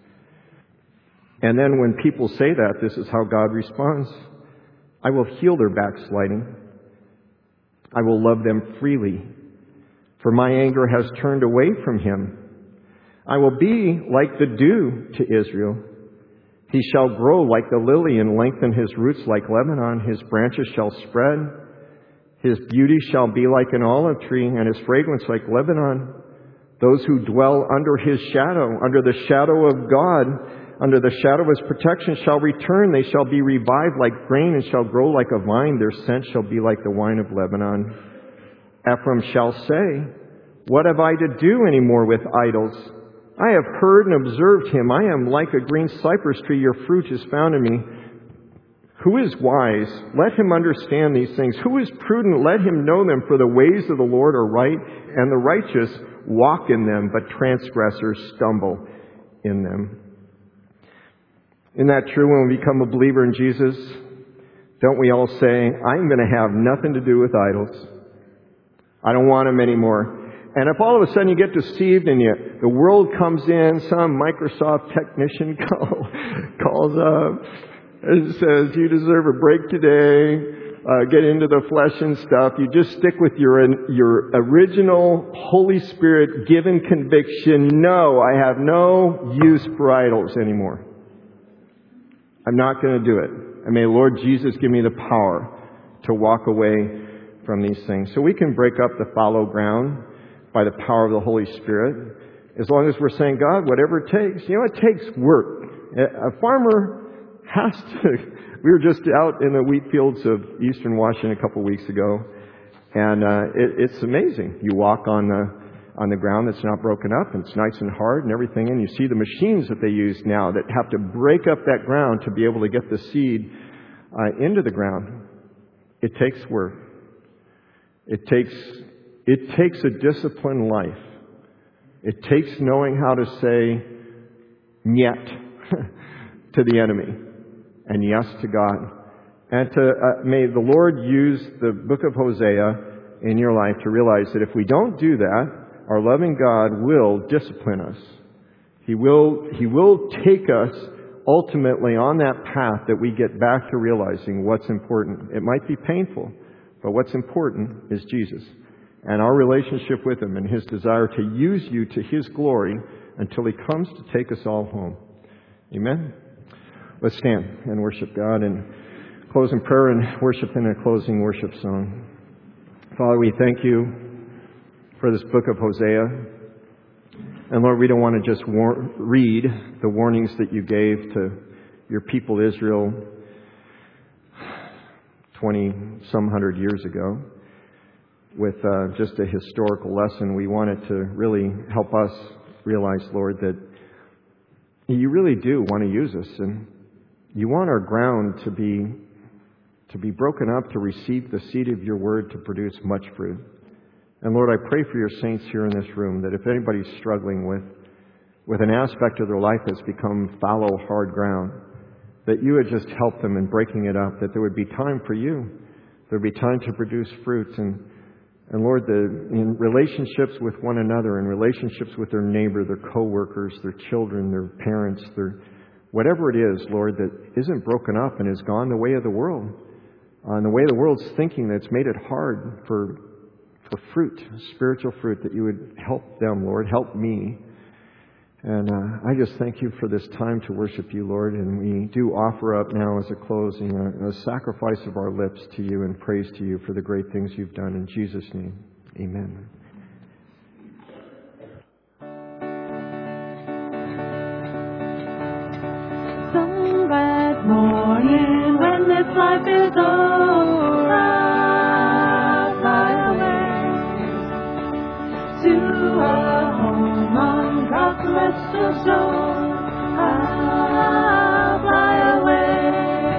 And then when people say that, this is how God responds. I will heal their backsliding. I will love them freely. For my anger has turned away from him. I will be like the dew to Israel. He shall grow like the lily and lengthen his roots like Lebanon. His branches shall spread. His beauty shall be like an olive tree and his fragrance like Lebanon. Those who dwell under his shadow, under the shadow of God, under the shadow of his protection shall return. They shall be revived like grain and shall grow like a vine. Their scent shall be like the wine of Lebanon. Ephraim shall say, what have I to do any more with idols? I have heard and observed him. I am like a green cypress tree. Your fruit is found in me. Who is wise? Let him understand these things. Who is prudent? Let him know them. For the ways of the Lord are right, and the righteous walk in them, but transgressors stumble in them. Isn't that true when we become a believer in Jesus? Don't we all say, I'm going to have nothing to do with idols. I don't want them anymore. And if all of a sudden you get deceived and you, the world comes in, some Microsoft technician call, calls up and says, you deserve a break today, uh, get into the flesh and stuff. You just stick with your, your original Holy Spirit given conviction. No, I have no use for idols anymore. I'm not going to do it. And may Lord Jesus give me the power to walk away from these things. So we can break up the fallow ground by the power of the Holy Spirit, as long as we're saying, God, whatever it takes. You know, it takes work. A farmer has to. We were just out in the wheat fields of eastern Washington a couple of weeks ago, and uh, it, it's amazing. You walk on the on the ground that's not broken up, and it's nice and hard and everything, and you see the machines that they use now that have to break up that ground to be able to get the seed uh, into the ground. It takes work. It takes it takes a disciplined life. It takes knowing how to say "niet" to the enemy and yes to God. And to uh, may the Lord use the book of Hosea in your life to realize that if we don't do that, our loving God will discipline us. He will, He will take us ultimately on that path that we get back to realizing what's important. It might be painful, but what's important is Jesus and our relationship with Him and His desire to use you to His glory until He comes to take us all home. Amen? Let's stand and worship God and close in prayer and worship in a closing worship song. Father, we thank You for this book of Hosea. And Lord, we don't want to just war- read the warnings that You gave to Your people Israel twenty some hundred years ago with uh, just a historical lesson. We want it to really help us realize, Lord, that You really do want to use us, and You want our ground to be to be broken up to receive the seed of Your word to produce much fruit. And Lord, I pray for Your saints here in this room that if anybody's struggling with, with an aspect of their life that's become fallow, hard ground, that You would just help them in breaking it up, that there would be time for You. There would be time to produce fruits. And, and Lord, the, in relationships with one another, in relationships with their neighbor, their co-workers, their children, their parents, their whatever it is, Lord, that isn't broken up and has gone the way of the world. Uh, and the way the world's thinking that's made it hard for for fruit, spiritual fruit, that You would help them, Lord. Help me. And uh, I just thank You for this time to worship You, Lord. And we do offer up now as a closing a, a sacrifice of our lips to You and praise to You for the great things You've done. In Jesus' name, amen. Some bright morning when this life is over, I'll fly away to a home on God's celestial shore. I'll fly away.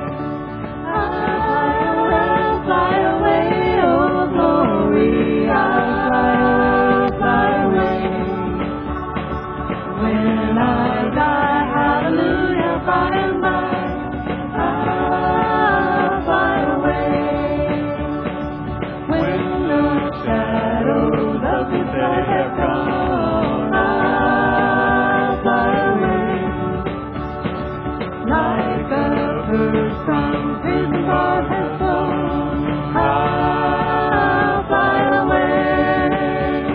I'll fly away, oh glory. I'll fly, fly away. When I die, hallelujah, by and by, I'll fly away. When the shadows of this life have gone, I'll fly away. Like a bird from prison bars has flown, I'll fly away.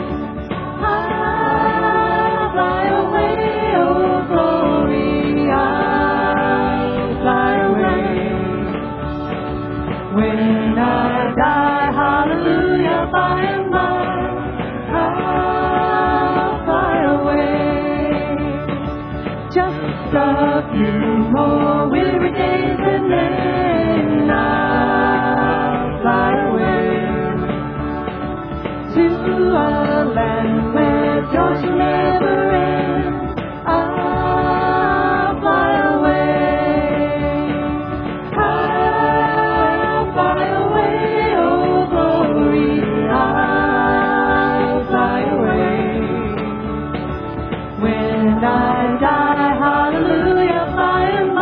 I'll fly away, oh glory, I'll fly away. When I die, hallelujah, by and by, I'll fly away. Just a few more weary days and then I'll fly away to a land where joy shall never end. I'll fly away. I'll fly away, oh glory, I'll fly away. When I die, hallelujah, by and by,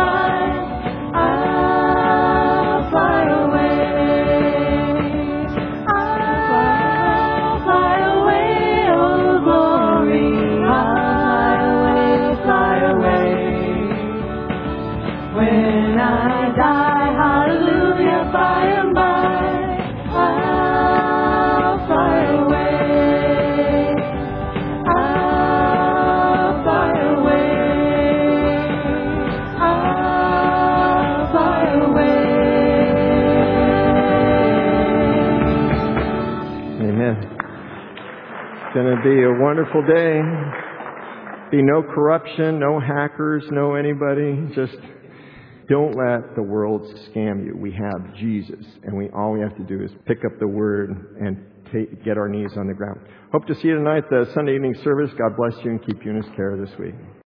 going to be a wonderful day. Be no corruption, no hackers, no anybody. Just don't let the world scam you. We have Jesus, and we all we have to do is pick up the Word and take, get our knees on the ground. Hope to see you tonight, the Sunday evening service. God bless you and keep you in His care this week.